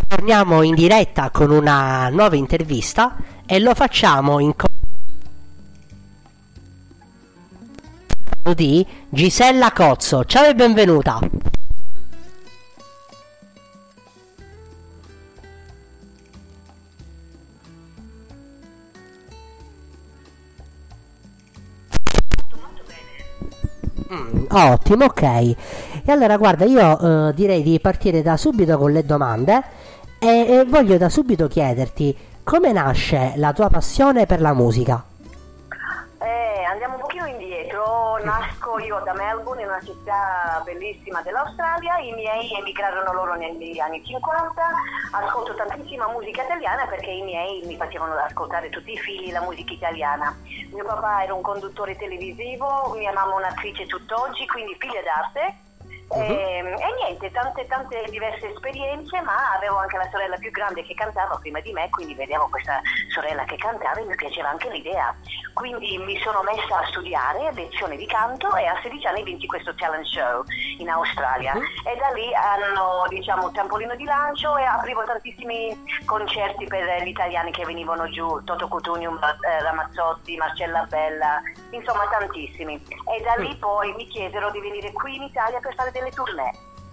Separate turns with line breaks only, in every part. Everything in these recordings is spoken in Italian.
Torniamo in diretta con una nuova intervista e lo facciamo in di Gisella Cozzo. Ciao e benvenuta. Ottimo, ok. E allora guarda, io direi di partire da subito con le domande e voglio da subito chiederti come nasce la tua passione per la musica.
Andiamo un pochino indietro, nasco io da Melbourne, in una città bellissima dell'Australia, i miei emigrarono loro negli anni 50, ascolto tantissima musica italiana perché i miei mi facevano ascoltare tutti i figli la musica italiana. Mio papà era un conduttore televisivo, mia mamma un'attrice tutt'oggi, quindi figlia d'arte. E niente, tante diverse esperienze, ma avevo anche la sorella più grande che cantava prima di me, quindi vedevo questa sorella che cantava e mi piaceva anche l'idea, quindi mi sono messa a studiare lezioni di canto e a 16 anni vinci questo talent show in Australia e da lì hanno, diciamo, trampolino di lancio e aprivo tantissimi concerti per gli italiani che venivano giù, Toto Cutugno, Ramazzotti, Marcella Bella, insomma tantissimi, e da lì poi mi chiesero di venire qui in Italia per fare delle tournée.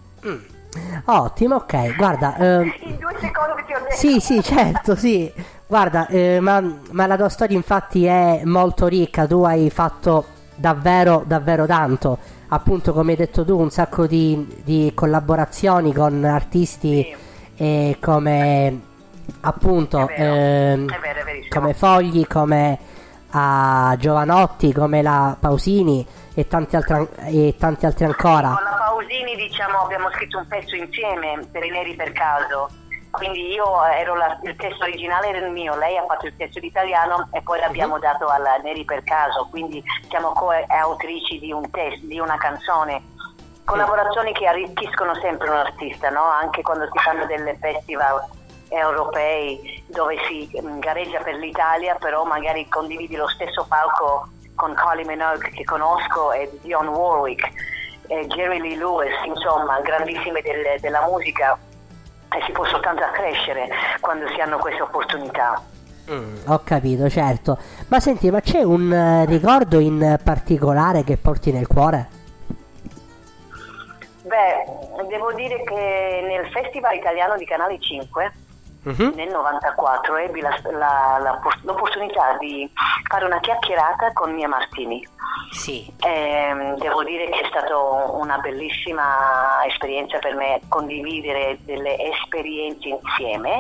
Ottimo, ok, guarda.
In 2 secondi ti ho detto.
Sì, certo, sì. Guarda, ma la tua storia infatti è molto ricca, tu hai fatto davvero tanto, appunto come hai detto tu, un sacco di collaborazioni con artisti come appunto
è verissimo.
come Fogli, come a Giovanotti, come la Pausini e tanti altri ancora.
Con la Pausini, diciamo, abbiamo scritto un pezzo insieme per i Neri per caso, quindi io ero il testo originale era il mio, lei ha fatto il testo in italiano e poi l'abbiamo dato alla Neri per caso, quindi siamo coautrici di un testo, di una canzone. Collaborazioni che arricchiscono sempre un artista, no? Anche quando si fanno delle festival europei dove si gareggia per l'Italia, però magari condividi lo stesso palco con Kylie Minogue che conosco e Dionne Warwick e Jerry Lee Lewis, insomma grandissime della musica, e si può soltanto accrescere quando si hanno queste opportunità.
Ho capito, certo. Ma senti, ma c'è un ricordo in particolare che porti nel cuore?
Beh, devo dire che nel Festival Italiano di Canale 5 nel 94 ebbi l'opportunità di fare una chiacchierata con Mia Martini.
Sì.
Devo dire che è stata una bellissima esperienza per me condividere delle esperienze insieme.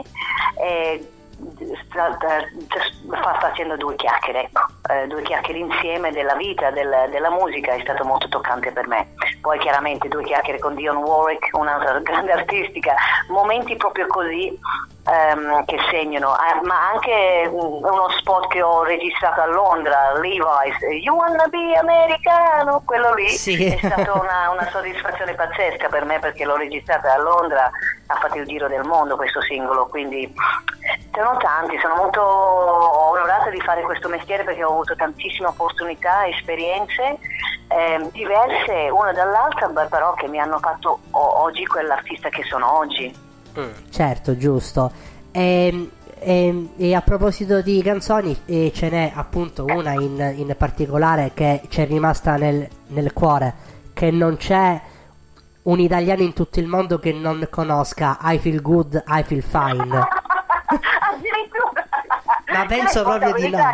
Facendo 2 chiacchiere, ecco, 2 chiacchiere insieme della vita, della musica, è stato molto toccante per me. Poi chiaramente 2 chiacchiere con Dionne Warwick, un'altra grande artistica, momenti proprio così che segnano, ma anche uno spot che ho registrato a Londra, Levi's, You Wanna Be Americano, quello lì
sì.
È stata una soddisfazione pazzesca per me perché l'ho registrata a Londra, ha fatto il giro del mondo questo singolo, quindi sono tanti, sono molto onorata di fare questo mestiere perché ho avuto tantissime opportunità, esperienze diverse una dall'altra, però che mi hanno fatto oggi quell'artista che sono oggi.
Certo, giusto. E a proposito di canzoni, ce n'è appunto una in particolare che ci è rimasta nel cuore, che non c'è un italiano in tutto il mondo che non conosca I Feel Good, I Feel Fine.
Addirittura.
Ma penso proprio di no.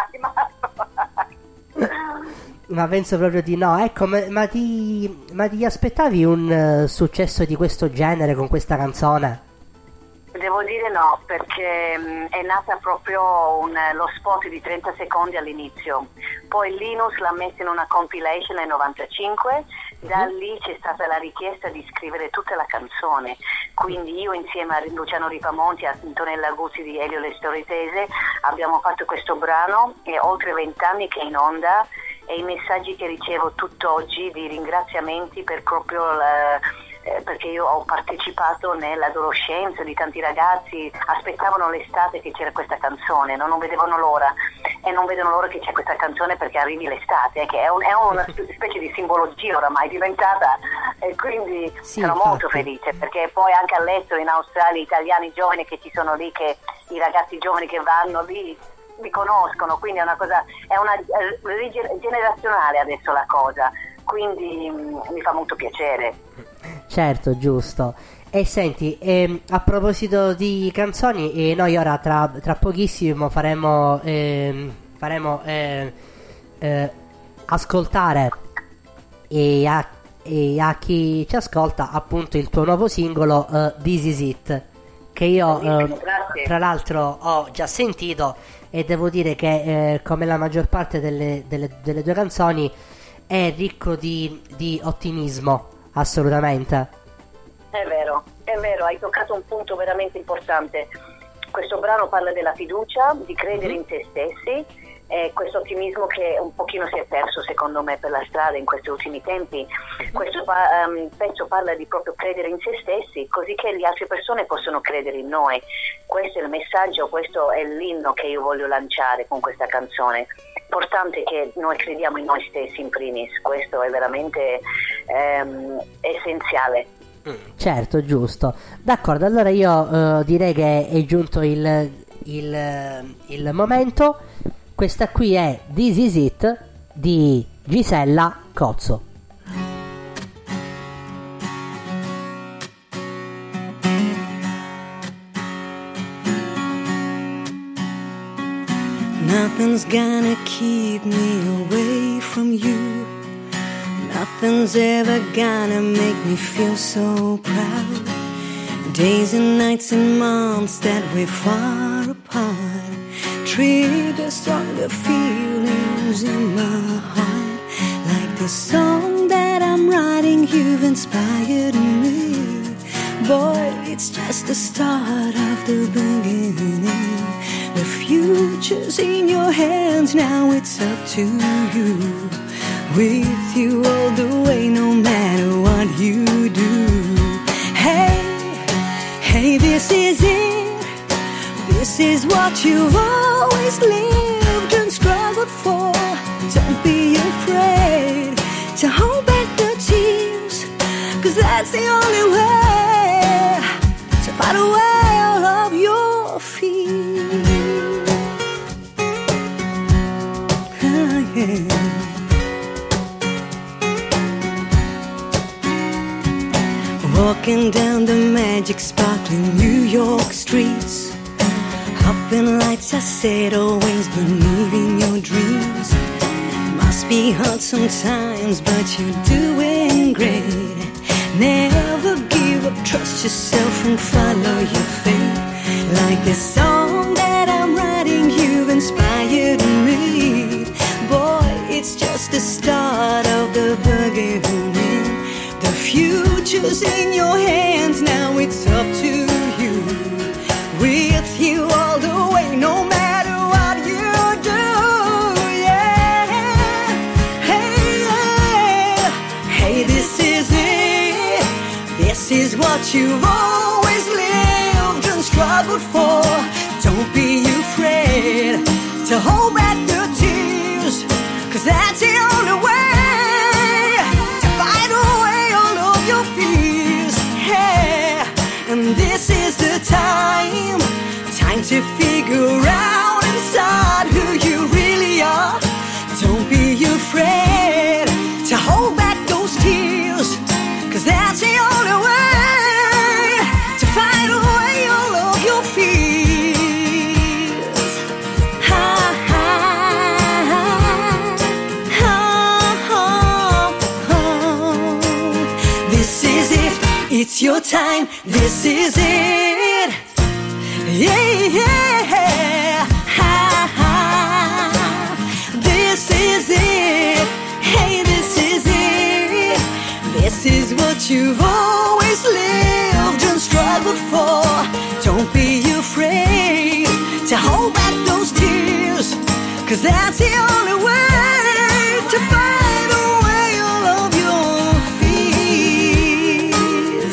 Ma penso proprio di no. Ecco, ma ti aspettavi un successo di questo genere con questa canzone?
Devo dire no, perché è nata proprio lo spot di 30 secondi all'inizio, poi Linus l'ha messo in una compilation nel 95, da lì c'è stata la richiesta di scrivere tutta la canzone, quindi io insieme a Luciano Ripamonti, a Antonella Guzzi di Elio Le Storitese abbiamo fatto questo brano, è oltre 20 anni che è in onda, e i messaggi che ricevo tutt'oggi di ringraziamenti per proprio perché io ho partecipato nell'adolescenza di tanti ragazzi, aspettavano l'estate che c'era questa canzone, no? Non vedevano l'ora, e non vedono l'ora che c'è questa canzone perché arrivi l'estate, che è una specie di simbologia oramai diventata, e quindi
sì,
sono
infatti.
molto felice, perché poi anche all'estero, in Australia, italiani giovani che ci sono lì, che i ragazzi giovani che vanno lì li conoscono, quindi è una cosa, è una generazionale adesso la cosa, quindi mi fa molto piacere.
Certo, giusto. E senti, a proposito di canzoni, noi ora tra pochissimo faremo ascoltare e a chi ci ascolta appunto il tuo nuovo singolo This Is It, che io
Grazie.
tra l'altro ho già sentito, e devo dire che come la maggior parte delle tue canzoni è ricco di ottimismo, assolutamente.
È vero, hai toccato un punto veramente importante. Questo brano parla della fiducia, di credere in te stessi, e questo ottimismo che un pochino si è perso secondo me per la strada in questi ultimi tempi. Questo pezzo parla di proprio credere in se stessi, così che le altre persone possono credere in noi. Questo è il messaggio, questo è l'inno che io voglio lanciare con questa canzone. Importante che noi crediamo in noi stessi in primis, questo è veramente essenziale.
Certo, giusto. D'accordo, allora io direi che è giunto il momento. Questa qui è This Is It di Gisella Cozzo.
Nothing's gonna keep me away from you. Nothing's ever gonna make me feel so proud. Days and nights and months that we're far apart trigger stronger feelings in my heart. Like this song that I'm writing, you've inspired me. Boy, it's just the start of the beginning. The future's in your hands, now it's up to you. With you all the way, no matter what you do. Hey, hey, this is it. This is what you've always lived and struggled for. Don't be afraid to hold back the tears, 'cause that's the only way to fight away all of your fears. Yeah. Walking down the magic sparkling New York streets, up in lights I said always believing your dreams. Must be hard sometimes but you're doing great. Never give up, trust yourself and follow your fate. Like this song that I'm writing, you've inspired me. Boy, it's just the start of the beginning. The future's in your hands, now it's up to you. With you all the way, no matter what you do, yeah. Hey, yeah. Hey, this is it. This is what you've always lived and struggled for. Don't be afraid to hold back the tears, 'cause that's the only way. And this is the time to figure out inside who you really are. Don't be afraid to hold back those tears, 'cause that's the only way to fight away all of your fears. Ha, ha, ha, ha, ha. This is it. It's your time, this is it. Yeah, yeah. Ha, ha. This is it. Hey, this is it. This is what you've always lived and struggled for. Don't be afraid to hold back those tears, 'cause that's the only way to fight away all of your fears.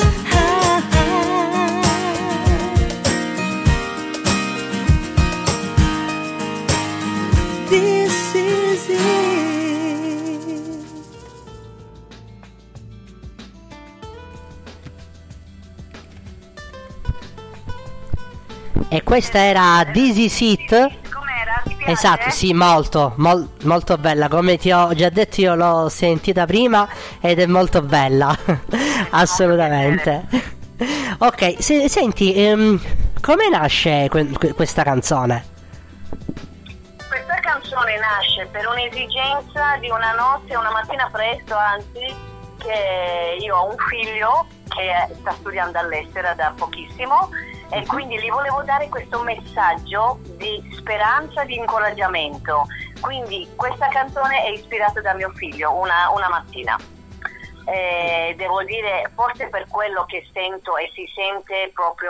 E questa era This Is It.
Com'era? Ti piace?
Esatto, sì, molto bella. Come ti ho già detto, io l'ho sentita prima ed è molto bella. Assolutamente. Ok, senti, come nasce questa canzone?
Questa canzone nasce per un'esigenza di una mattina presto, anzi, che io ho un figlio che sta studiando all'estero da pochissimo e quindi gli volevo dare questo messaggio di speranza, di incoraggiamento. Quindi questa canzone è ispirata da mio figlio una mattina. Devo dire, forse per quello che sento e si sente proprio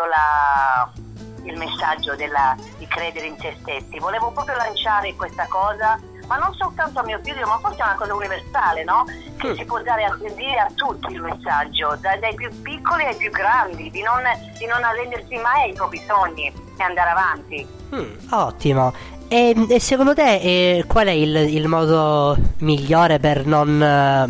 il messaggio di credere in se stessi. Volevo proprio lanciare questa cosa, ma non soltanto a mio figlio, ma forse è una cosa universale, no? Che si può dire a tutti il messaggio, dai più piccoli ai più grandi, di non arrendersi mai ai propri sogni e andare avanti.
Ottimo. E secondo te qual è il modo migliore per non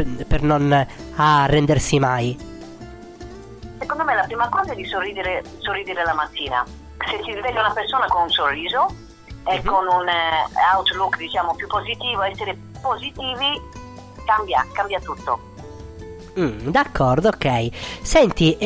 arrendersi mai?
Secondo me la prima cosa è di sorridere la mattina. Se si sveglia una persona con un sorriso e con un outlook, diciamo, più positivo, essere positivi, cambia tutto.
D'accordo, ok. Senti,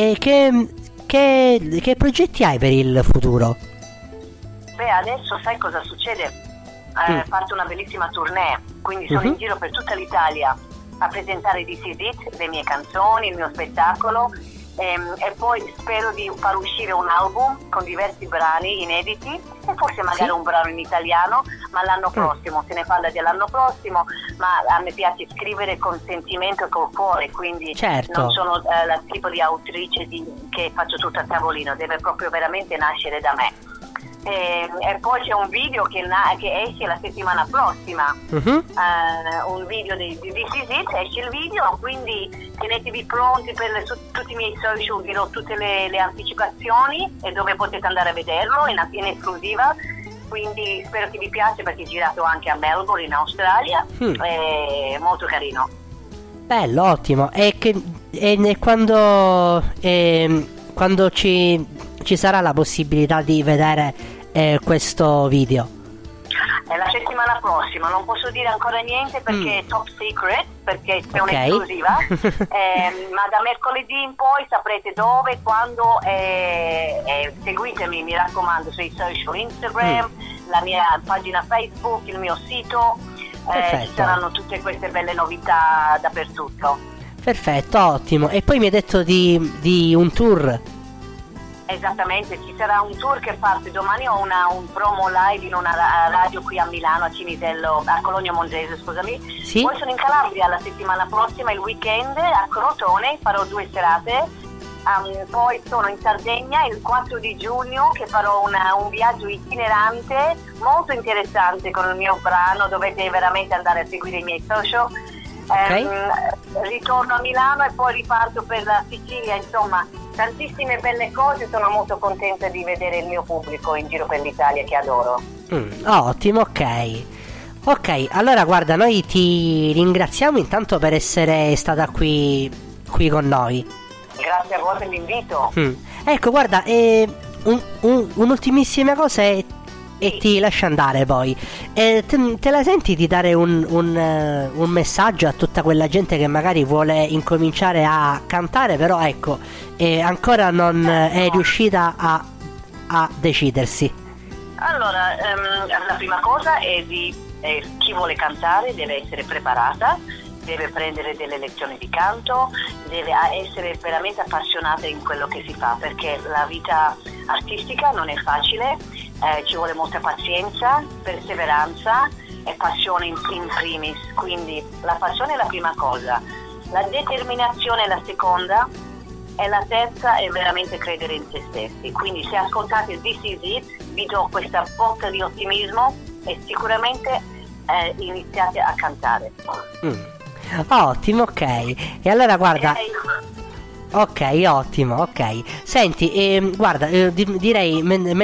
che progetti hai per il futuro?
Beh, adesso sai cosa succede? Parto una bellissima tournée, quindi sono in giro per tutta l'Italia a presentare This Is It, le mie canzoni, il mio spettacolo. E poi spero di far uscire un album con diversi brani inediti e forse magari un brano in italiano, ma l'anno prossimo, se ne parla dell'anno prossimo, ma a me piace scrivere con sentimento e col cuore, quindi non sono la tipo di autrice che faccio tutto a tavolino, deve proprio veramente nascere da me. E poi c'è un video che esce la settimana prossima, un video di This Is It, esce il video, quindi tenetevi pronti su tutti i miei social, dirò tutte le anticipazioni e dove potete andare a vederlo in esclusiva, quindi spero che vi piace perché è girato anche a Melbourne in Australia, è molto carino.
Bello, ottimo. E quando ci sarà la possibilità di vedere questo video?
È la settimana prossima, non posso dire ancora niente perché è top secret, perché è un'esclusiva, ma da mercoledì in poi saprete dove, quando, seguitemi, mi raccomando, sui social, Instagram, la mia pagina Facebook, il mio sito, ci saranno tutte queste belle novità dappertutto.
Perfetto, ottimo. E poi mi hai detto di un tour.
Esattamente, ci sarà un tour che parte domani, ho un promo live in una radio qui a Milano, a Cinisello, a Cologno Monzese, scusami. Sì? Poi sono in Calabria la settimana prossima, il weekend, a Crotone, farò 2 serate. Poi sono in Sardegna il 4 di giugno che farò un viaggio itinerante molto interessante con il mio brano, dovete veramente andare a seguire i miei social. Ritorno a Milano e poi riparto per la Sicilia, insomma tantissime belle cose, sono molto contenta di vedere il mio pubblico in giro per l'Italia che adoro.
Ottimo, ok, allora guarda, noi ti ringraziamo intanto per essere stata qui con noi.
Grazie a voi per l'invito.
Ecco, guarda, un'ultimissima cosa e ti lascio andare poi. Te la senti di dare un messaggio a tutta quella gente che magari vuole incominciare a cantare, però ecco, ancora non è riuscita a decidersi?
Allora, la prima cosa è chi vuole cantare deve essere preparata, deve prendere delle lezioni di canto, deve essere veramente appassionata in quello che si fa, perché la vita artistica non è facile, ci vuole molta pazienza, perseveranza e passione in primis, quindi la passione è la prima cosa, la determinazione è la seconda e la terza è veramente credere in se stessi. Quindi se ascoltate This Is It vi do questa botta di ottimismo e sicuramente iniziate a cantare.
Ottimo, ok. E allora guarda, ok, ottimo, ok. Senti, guarda, direi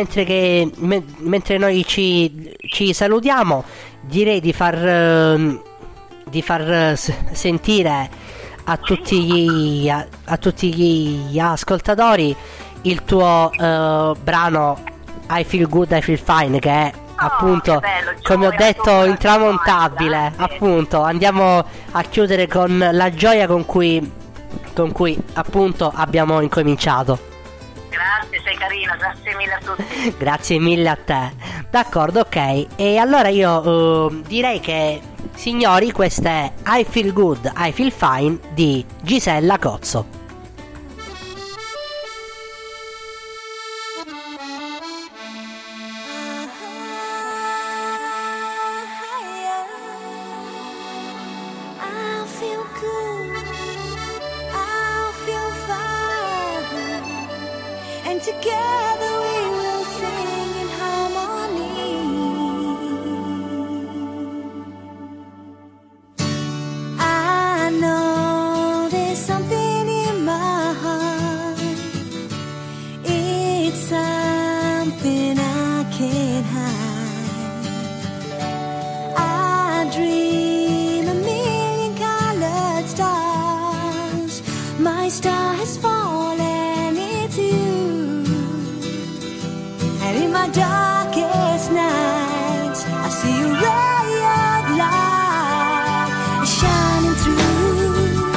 mentre noi ci salutiamo, direi di far sentire a tutti gli ascoltatori il tuo brano I Feel Good, I Feel Fine, che è appunto,
che bello,
come ho
gioia,
detto,
gioia,
intramontabile.
gioia, sì.
Appunto, andiamo a chiudere con la gioia con cui appunto abbiamo incominciato.
Grazie, sei carina, grazie mille a tutti.
Grazie mille a te. D'accordo, ok. E allora io direi che, signori, questa è I Feel Good, I Feel Fine di Gisella Cozzo.
I'll feel good, I'll feel fine, and together we will sing in harmony. I know there's something in my heart, it's something I can't hide. I dream a million colored stars. My star has fallen, it's you. And in my darkest nights, I see a ray of light shining through.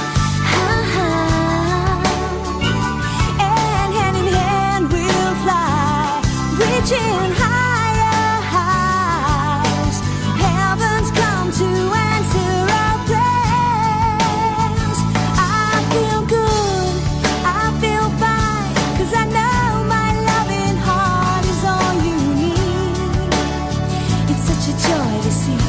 And hand in hand we'll fly, reaching higher highs. Heavens come to answer our prayers. I feel good, I feel fine, 'cause I know my loving heart is all you need. It's such a joy to see.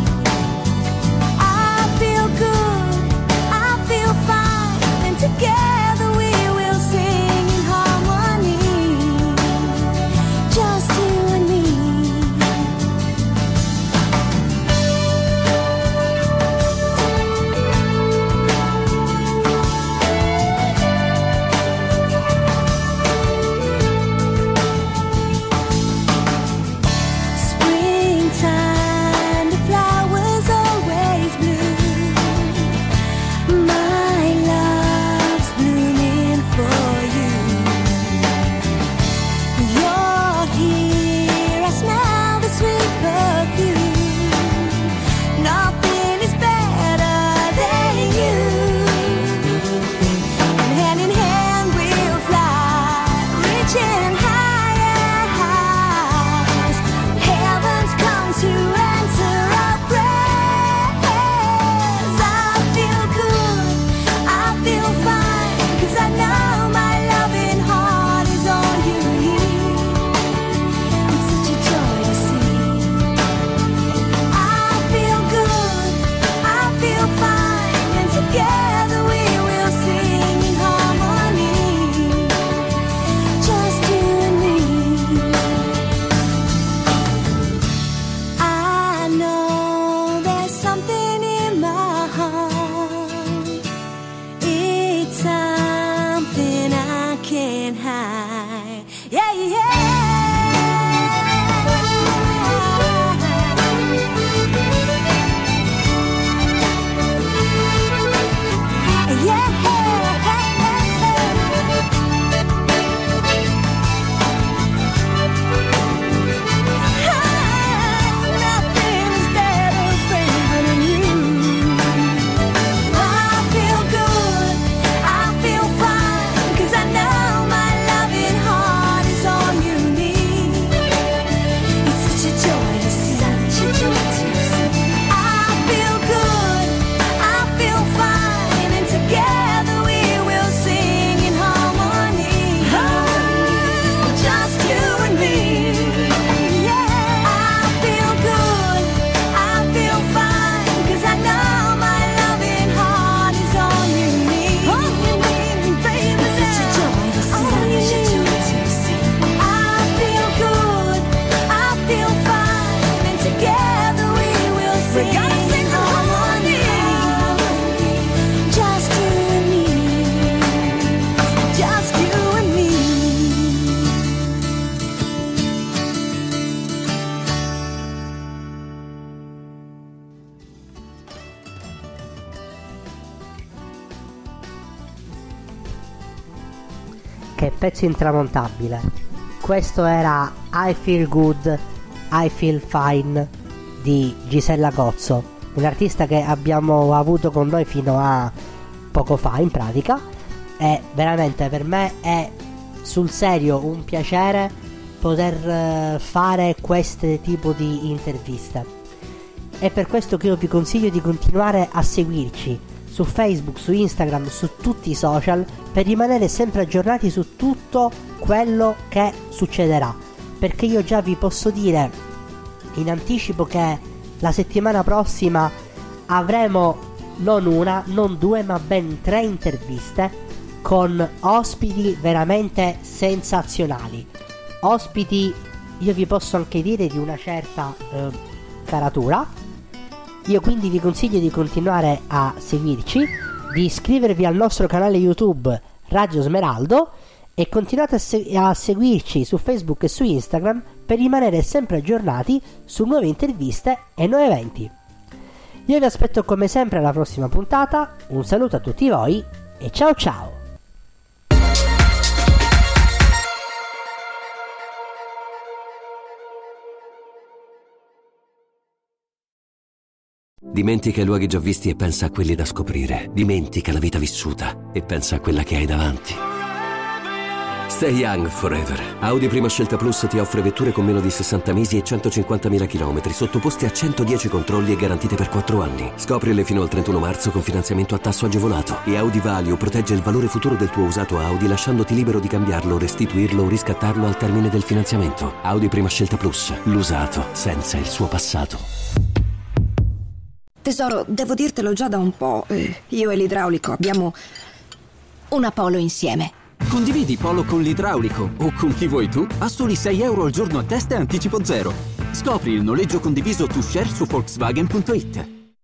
I feel good, I feel fine, and together we will sing in harmony. Just you and me. Springtime, the flowers always bloom. My love's blooming for you. You're here, I smell the sweet perfume. Nothing is better than you. And hand in hand we'll fly, reaching higher highs. Heavens come to answer our prayers. I feel good, I feel fine, 'cause I know my loving heart is all you need. It's such a joy to see. I feel good, I feel fine, and together we will sing in harmony. Just you and me. I know there's something in my heart, it's something I can't hide. Yeah, yeah. Nothing is better, baby, than you. I feel good, I feel fine, 'cause I know my loving heart is all you need. It's such a joy to see, such a joy to see. I feel good, I feel fine, and together we will sing in harmony. Just you and me. Yeah, I feel good, I feel fine, 'cause I know my loving heart is all you need. All you need, baby. Such a joy to see, such a joy to see. I feel good, I feel fine, and together we will sing. We're gonna sing harmony. Just you and me. Just you and me.
Che pezzo intramontabile questo era I Feel Good, I Feel Fine di Gisella Gozzo, un'artista che abbiamo avuto con noi fino a poco fa in pratica, e veramente per me è sul serio un piacere poter fare questo tipo di interviste. È per questo che io vi consiglio di continuare a seguirci su Facebook, su Instagram, su tutti i social, per rimanere sempre aggiornati su tutto quello che succederà, perché io già vi posso dire in anticipo che la settimana prossima avremo non una, non due, ma ben 3 interviste con ospiti veramente sensazionali, ospiti, io vi posso anche dire, di una certa caratura. Io quindi vi consiglio di continuare a seguirci, di iscrivervi al nostro canale YouTube Radio Smeraldo e continuate a seguirci su Facebook e su Instagram per rimanere sempre aggiornati su nuove interviste e nuovi eventi. Io vi aspetto come sempre alla prossima puntata, un saluto a tutti voi e ciao ciao!
Dimentica i luoghi già visti e pensa a quelli da scoprire. Dimentica la vita vissuta e pensa a quella che hai davanti. Stay young forever. Audi Prima Scelta Plus ti offre vetture con meno di 60 mesi e 150.000 km, sottoposte a 110 controlli e garantite per 4 anni. Scoprile fino al 31 marzo con finanziamento a tasso agevolato. E Audi Value protegge il valore futuro del tuo usato Audi, lasciandoti libero di cambiarlo, restituirlo o riscattarlo al termine del finanziamento. Audi Prima Scelta Plus. L'usato senza il suo passato.
Tesoro, devo dirtelo già da un po'. Io e l'idraulico abbiamo una Polo insieme.
Condividi Polo con l'idraulico o con chi vuoi tu a soli €6 al giorno a testa e anticipo zero. Scopri il noleggio condiviso to share su Volkswagen.it.